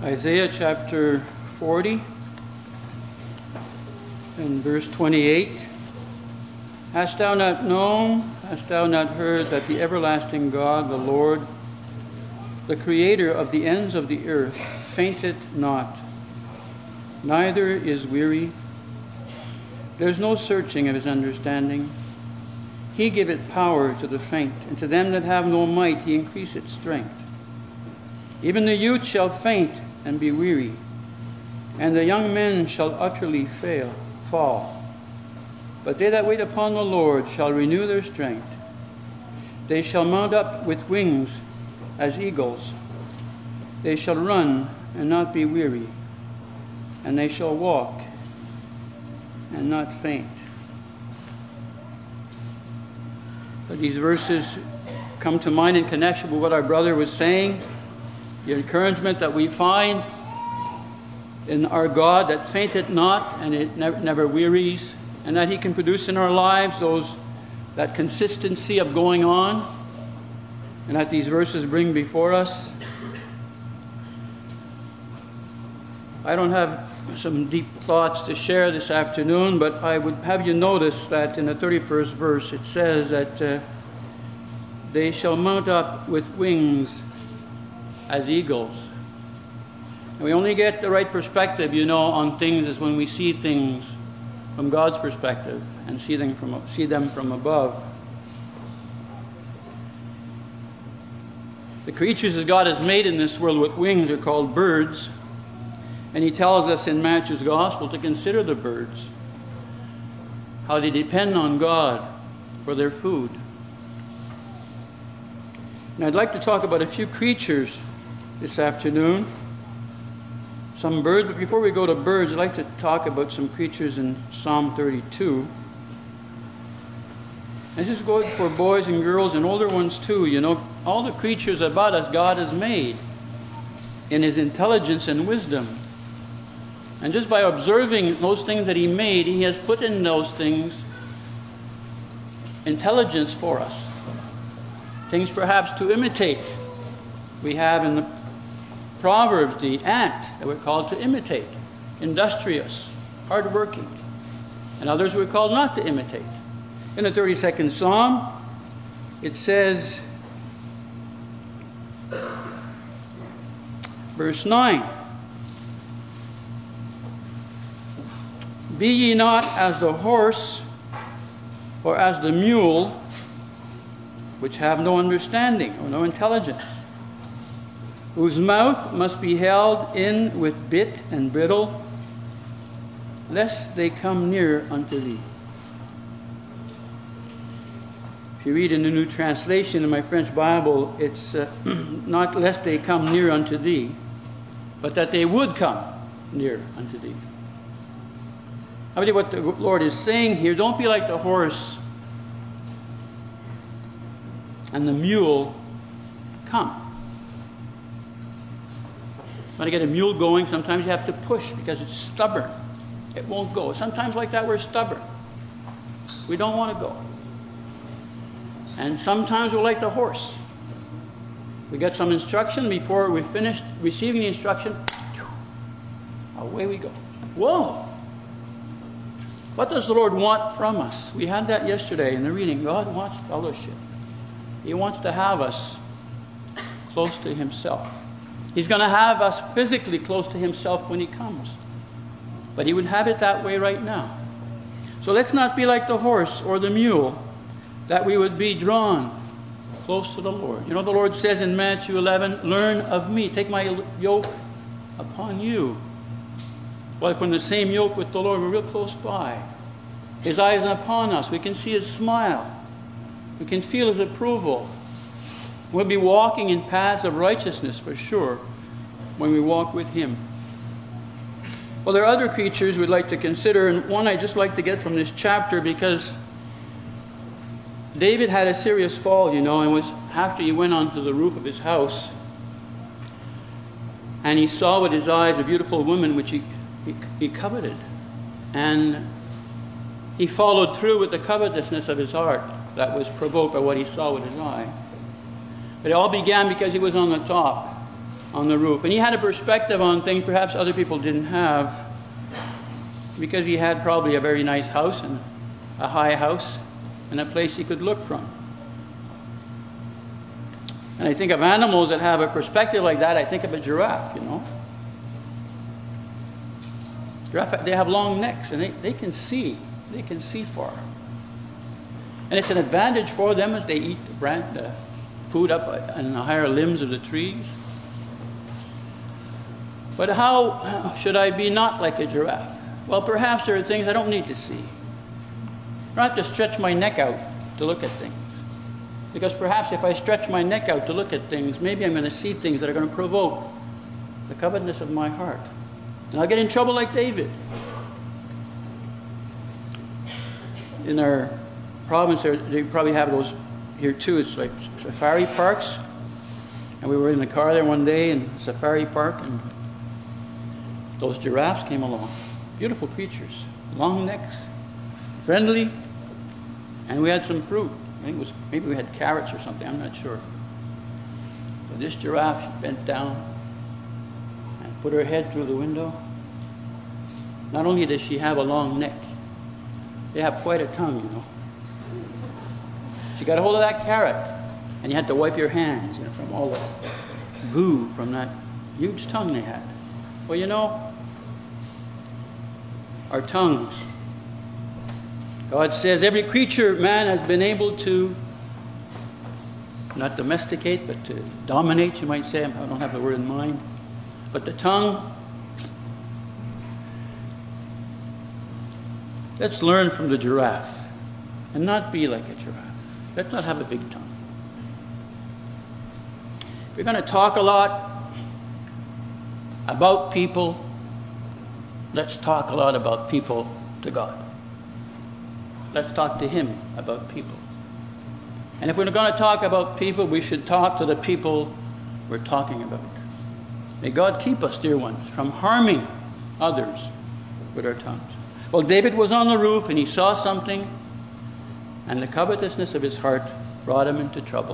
Isaiah chapter 40 and verse 28. Hast thou not known, hast thou not heard that the everlasting God, the Lord, the Creator of the ends of the earth, fainteth not, neither is weary? There is no searching of his understanding. He giveth power to the faint, and to them that have no might he increaseth strength. Even the youth shall faint and be weary, and the young men shall utterly fall. But they that wait upon the Lord shall renew their strength. They shall mount up with wings as eagles. They shall run and not be weary, and they shall walk and not faint. So these verses come to mind in connection with what our brother was saying. The encouragement that we find in our God that fainteth not and it never wearies, and that he can produce in our lives that consistency of going on, and that these verses bring before us. I don't have some deep thoughts to share this afternoon, but I would have you notice that in the 31st verse it says that they shall mount up with wings as eagles. And we only get the right perspective, on things is when we see things from God's perspective and see them from above. The creatures that God has made in this world with wings are called birds. And he tells us in Matthew's Gospel to consider the birds, how they depend on God for their food. And I'd like to talk about a few creatures this afternoon, some birds, but before we go to birds, I'd like to talk about some creatures in Psalm 32. And this is good for boys and girls and older ones too. All the creatures about us God has made in his intelligence and wisdom. And just by observing those things that he made, he has put in those things intelligence for us. Things perhaps to imitate. We have in the Proverbs the ant that we're called to imitate. Industrious, hardworking. And others we're called not to imitate. In the 32nd Psalm, it says, verse 9, Be ye not as the horse or as the mule, which have no understanding or no intelligence, whose mouth must be held in with bit and bridle, lest they come near unto thee. If you read in the New Translation in my French Bible, it's not lest they come near unto thee, but that they would come near unto thee. I believe what the Lord is saying here, don't be like the horse and the mule. Come. When I get a mule going, sometimes you have to push because it's stubborn. It won't go. Sometimes like that we're stubborn. We don't want to go. And sometimes we're like the horse. We get some instruction before we finish receiving the instruction. Away we go. Whoa! What does the Lord want from us? We had that yesterday in the reading. God wants fellowship. He wants to have us close to himself. He's going to have us physically close to himself when he comes. But he would have it that way right now. So let's not be like the horse or the mule, that we would be drawn close to the Lord. The Lord says in Matthew 11, Learn of me, take my yoke upon you. Well, if we're in the same yoke with the Lord, we're real close by. His eyes are upon us. We can see his smile. We can feel his approval. We'll be walking in paths of righteousness for sure when we walk with him. Well, there are other creatures we'd like to consider, and one I'd just like to get from this chapter, because David had a serious fall, and was after he went onto the roof of his house, and he saw with his eyes a beautiful woman which he coveted. And he followed through with the covetousness of his heart that was provoked by what he saw with his eye. But it all began because he was on the top. on the roof. And he had a perspective on things perhaps other people didn't have, because he had probably a very nice house and a high house and a place he could look from. And I think of animals that have a perspective like that. I think of a giraffe, Giraffe, they have long necks and they can see. They can see far. And it's an advantage for them as they eat the food up in the higher limbs of the trees. But how should I be not like a giraffe? Well, perhaps there are things I don't need to see. I don't have to stretch my neck out to look at things. Because perhaps if I stretch my neck out to look at things, maybe I'm going to see things that are going to provoke the covetousness of my heart. And I'll get in trouble like David. In our province, they probably have those here too. It's like safari parks. And we were in the car there one day in Safari Park, and those giraffes came along. Beautiful creatures. Long necks. Friendly. And we had some fruit. I think maybe we had carrots or something. I'm not sure. So this giraffe bent down and put her head through the window. Not only does she have a long neck, they have quite a tongue, She got a hold of that carrot, and you had to wipe your hands, from all the goo from that huge tongue they had. Well, our tongues. God says every creature man has been able to not domesticate, but to dominate, you might say. I don't have the word in mind. But the tongue, let's learn from the giraffe and not be like a giraffe. Let's not have a big tongue. If we're going to talk a lot about people, let's talk a lot about people to God. Let's talk to Him about people. And if we're going to talk about people, we should talk to the people we're talking about. May God keep us, dear ones, from harming others with our tongues. Well, David was on the roof and he saw something, and the covetousness of his heart brought him into trouble.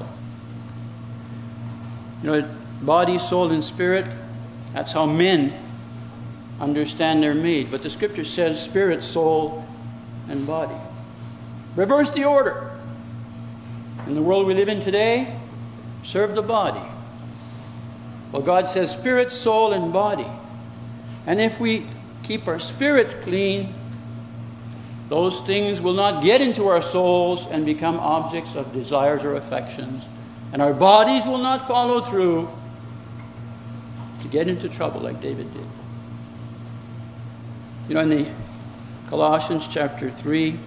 Body, soul, and spirit, that's how men understand they're made. But the scripture says spirit, soul, and body. Reverse the order. In the world we live in today, serve the body. Well, God says spirit, soul, and body. And if we keep our spirits clean, those things will not get into our souls and become objects of desires or affections. And our bodies will not follow through to get into trouble like David did. In the Colossians chapter 3,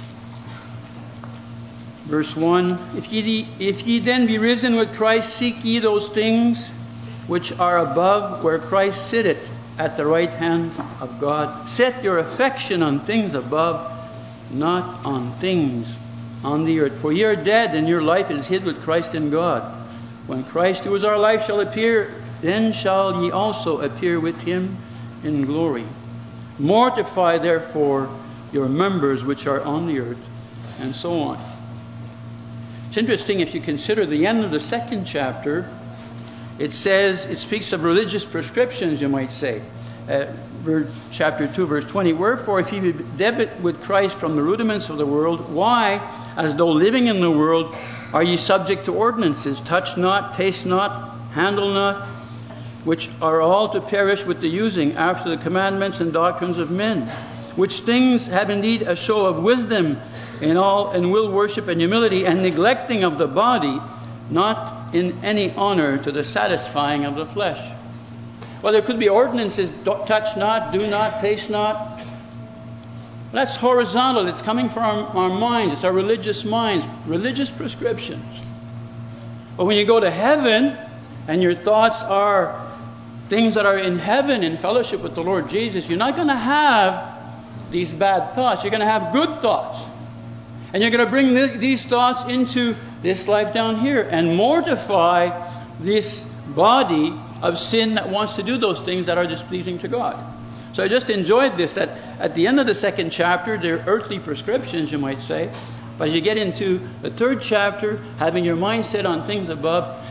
verse 1, If ye then be risen with Christ, seek ye those things which are above, where Christ sitteth at the right hand of God. Set your affection on things above, not on things on the earth. For ye are dead, and your life is hid with Christ in God. When Christ, who is our life, shall appear, then shall ye also appear with Him in glory. Mortify therefore your members which are on the earth, and so on. It's interesting if you consider the end of the second chapter. It speaks of religious prescriptions, you might say. Chapter 2, verse 20. Wherefore, if ye be dead with Christ from the rudiments of the world, why, as though living in the world, are ye subject to ordinances? Touch not, taste not, handle not, which are all to perish with the using, after the commandments and doctrines of men. Which things have indeed a show of wisdom in all, and will worship and humility, and neglecting of the body, not in any honor to the satisfying of the flesh. Well, there could be ordinances: touch not, do not, taste not. That's horizontal. It's coming from our minds. It's our religious minds, religious prescriptions. But when you go to heaven and your thoughts are things that are in heaven in fellowship with the Lord Jesus, you're not going to have these bad thoughts. You're going to have good thoughts. And you're going to bring these thoughts into this life down here and mortify this body of sin that wants to do those things that are displeasing to God. So I just enjoyed this, that at the end of the second chapter, they're earthly prescriptions, you might say. But as you get into the third chapter, having your mind set on things above,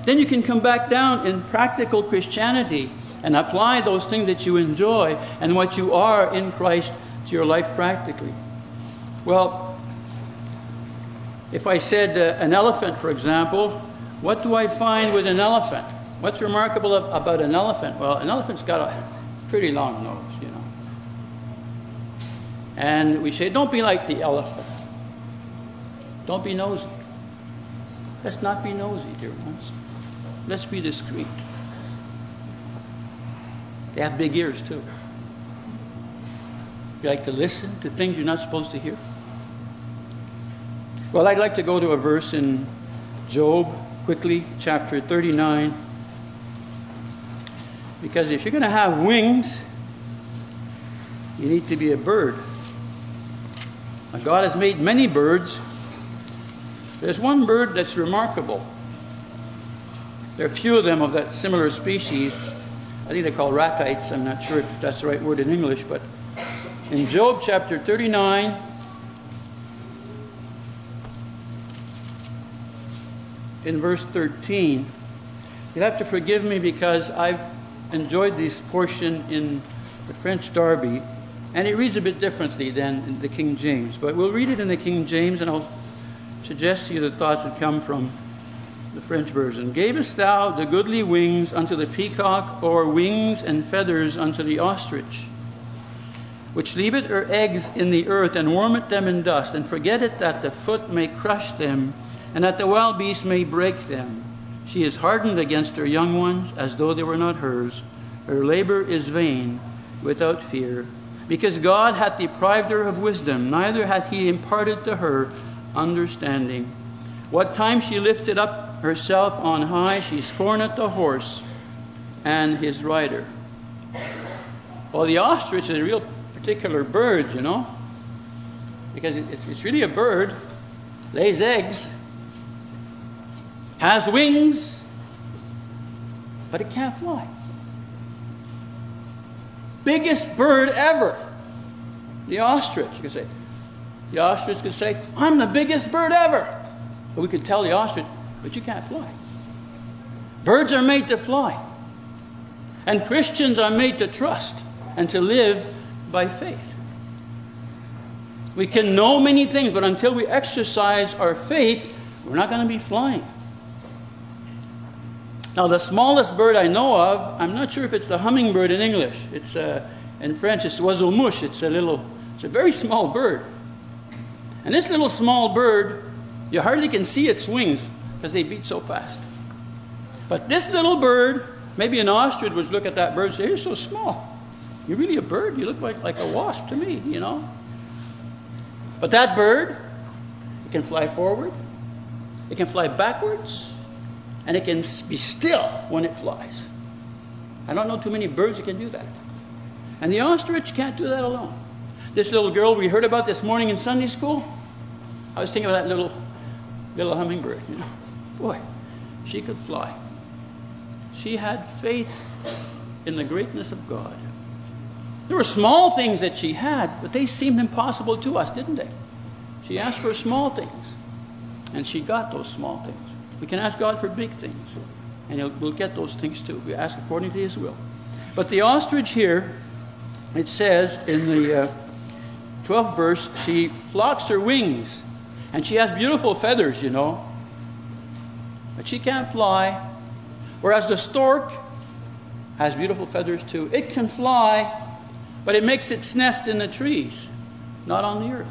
then you can come back down in practical Christianity and apply those things that you enjoy and what you are in Christ to your life practically. Well, if I said an elephant, for example, what do I find with an elephant? What's remarkable about an elephant? Well, an elephant's got a pretty long nose, you know. And we say, don't be like the elephant. Don't be nosy. Let's not be nosy, dear ones. Let's be discreet. They have big ears, too. You like to listen to things you're not supposed to hear? Well, I'd like to go to a verse in Job, quickly, chapter 39. Because if you're going to have wings, you need to be a bird. Now, God has made many birds. There's one bird that's remarkable. There are a few of them of that similar species. I think they're called ratites. I'm not sure if that's the right word in English, but in Job chapter 39, in verse 13, you'll have to forgive me because I've enjoyed this portion in the French Darby, and it reads a bit differently than in the King James. But we'll read it in the King James, and I'll suggest to you the thoughts that come from the French version. Gavest thou the goodly wings unto the peacock, or wings and feathers unto the ostrich, which leaveth her eggs in the earth, and warmeth them in dust, and forgetteth that the foot may crush them, and that the wild beast may break them. She is hardened against her young ones, as though they were not hers. Her labor is vain, without fear. Because God hath deprived her of wisdom, neither hath he imparted to her understanding. What time she lifted up herself on high, she scorneth the horse and his rider. Well, the ostrich is a real particular bird, you know, because it's really a bird, lays eggs, has wings, but it can't fly. Biggest bird ever. The ostrich. You could say, the ostrich could say, I'm the biggest bird ever. But we could tell the ostrich, but you can't fly. Birds are made to fly. And Christians are made to trust and to live by faith. We can know many things, but until we exercise our faith, we're not going to be flying. Now, the smallest bird I know of, I'm not sure if it's the hummingbird in English. It's in French, it's oiseau mouche. It's a very small bird. And this little small bird, you hardly can see its wings because they beat so fast. But this little bird, maybe an ostrich would look at that bird and say, "You're so small. You're really a bird. You look like a wasp to me, you know." But that bird, it can fly forward, it can fly backwards, and it can be still when it flies. I don't know too many birds that can do that. And the ostrich can't do that alone. This little girl we heard about this morning in Sunday school, I was thinking of that little hummingbird, you know. Boy, she could fly. She had faith in the greatness of God. There were small things that she had, but they seemed impossible to us, didn't they? She asked for small things, and she got those small things. We can ask God for big things, and we'll get those things too. We ask according to His will. But the ostrich here, it says in the 12th verse, she flocks her wings, and she has beautiful feathers, you know. But she can't fly. Whereas the stork has beautiful feathers too. It can fly, but it makes its nest in the trees, not on the earth.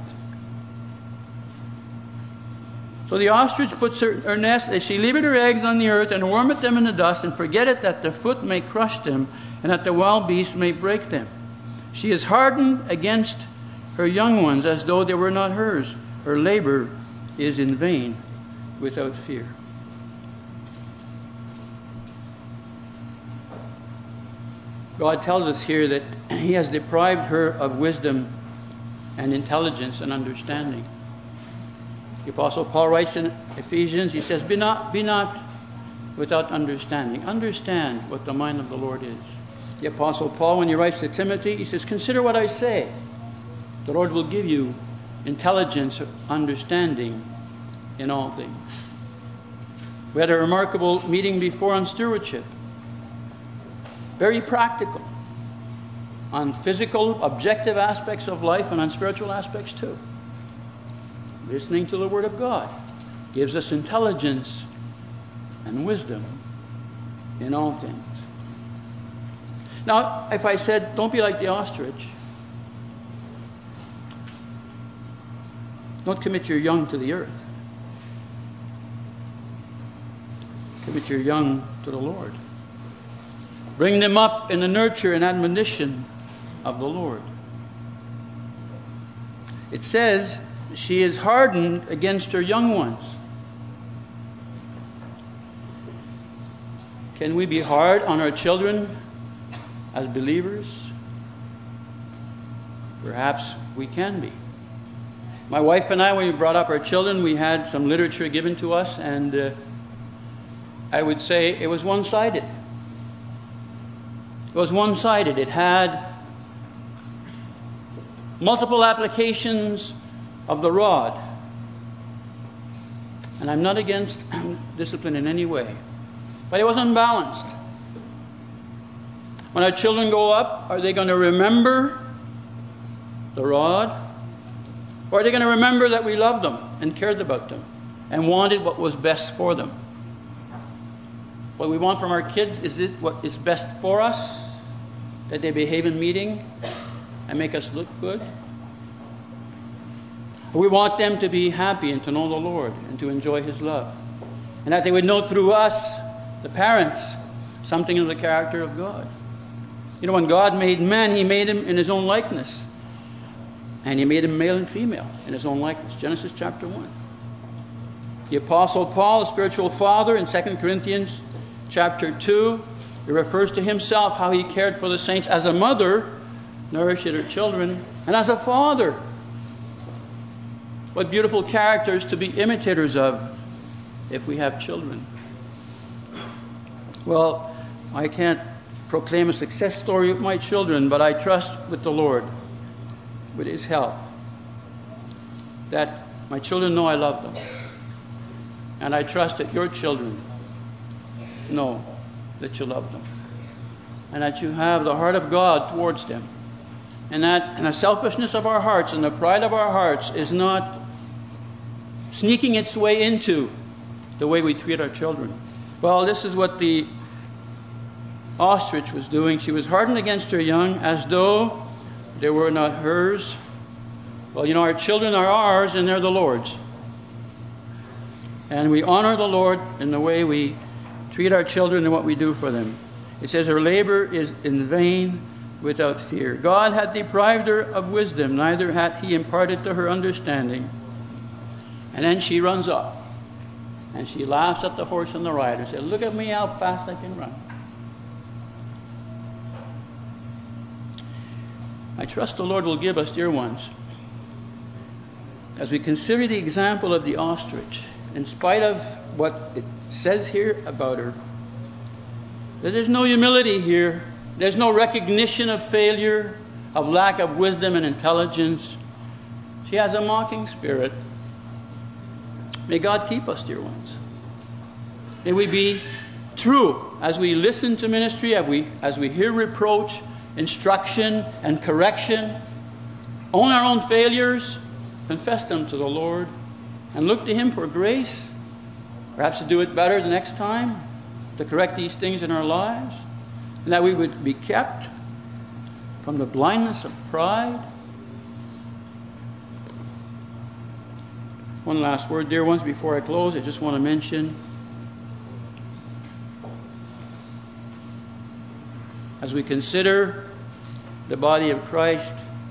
So the ostrich puts her nest, and she leaveth her eggs on the earth, and warmeth them in the dust, and forgetteth that the foot may crush them, and that the wild beast may break them. She is hardened against her young ones, as though they were not hers. Her labor is in vain, without fear. God tells us here that He has deprived her of wisdom and intelligence and understanding. The Apostle Paul writes in Ephesians, he says, Be not without understanding. Understand what the mind of the Lord is. The Apostle Paul, when he writes to Timothy, he says, Consider what I say. The Lord will give you intelligence, understanding in all things. We had a remarkable meeting before on stewardship. Very practical. On physical, objective aspects of life and on spiritual aspects too. Listening to the Word of God gives us intelligence and wisdom in all things. Now, if I said, don't be like the ostrich, don't commit your young to the earth. Commit your young to the Lord. Bring them up in the nurture and admonition of the Lord. It says, she is hardened against her young ones. Can we be hard on our children as believers? Perhaps we can be. My wife and I, when we brought up our children, we had some literature given to us, and I would say it was one-sided. It was one-sided. It had multiple applications of the rod. And I'm not against discipline in any way. But it was unbalanced. When our children grow up, are they going to remember the rod? Or are they going to remember that we loved them and cared about them and wanted what was best for them? What we want from our kids, is it what is best for us? That they behave in meeting and make us look good? We want them to be happy and to know the Lord and to enjoy His love. And that they would know through us, the parents, something of the character of God. You know, when God made man, He made him in His own likeness. And He made him male and female in His own likeness. Genesis chapter 1. The Apostle Paul, a spiritual father, in 2 Corinthians chapter 2, he refers to himself how he cared for the saints as a mother nourished her children, and as a father. What beautiful characters to be imitators of if we have children. Well, I can't proclaim a success story with my children, but I trust with the Lord, with His help, that my children know I love them. And I trust that your children know that you love them. And that you have the heart of God towards them. And that the selfishness of our hearts and the pride of our hearts is not sneaking its way into the way we treat our children. Well, this is what the ostrich was doing. She was hardened against her young as though they were not hers. Well, you know, our children are ours and they're the Lord's. And we honor the Lord in the way we treat our children and what we do for them. It says her labor is in vain without fear. God had deprived her of wisdom, neither had He imparted to her understanding. And then she runs off. And she laughs at the horse and the rider and says, look at me how fast I can run. I trust the Lord will give us, dear ones, as we consider the example of the ostrich, in spite of what it says here about her, that there's no humility here. There's no recognition of failure, of lack of wisdom and intelligence. She has a mocking spirit. May God keep us, dear ones. May we be true as we listen to ministry, as we hear reproach, instruction, and correction. Own our own failures, confess them to the Lord, and look to Him for grace, perhaps to do it better the next time, to correct these things in our lives, and that we would be kept from the blindness of pride. One last word, dear ones, before I close. I just want to mention, as we consider the body of Christ,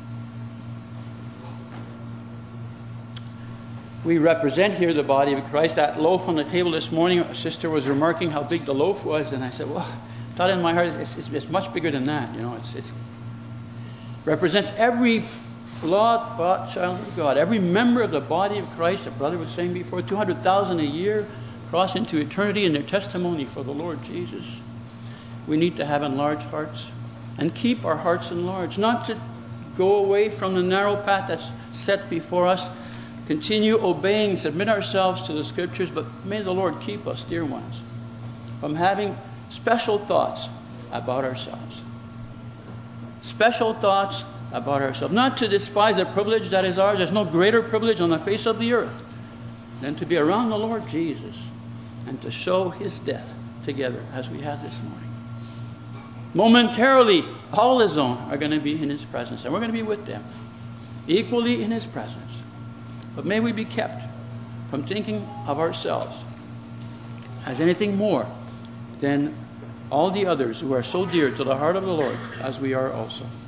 we represent here the body of Christ. That loaf on the table this morning, a sister was remarking how big the loaf was, and I said, well, I thought in my heart, it's much bigger than that. You know, it represents every blood-bought child of God, every member of the body of Christ. The brother was saying before, 200,000 a year cross into eternity in their testimony for the Lord Jesus. We need to have enlarged hearts and keep our hearts enlarged, not to go away from the narrow path that's set before us, continue obeying, submit ourselves to the Scriptures, but may the Lord keep us, dear ones, from having special thoughts about ourselves. Special thoughts about ourselves. Not to despise the privilege that is ours. There's no greater privilege on the face of the earth than to be around the Lord Jesus and to show His death together as we have this morning. Momentarily, all His own are going to be in His presence, and we're going to be with them, equally in His presence. But may we be kept from thinking of ourselves as anything more than all the others who are so dear to the heart of the Lord as we are also.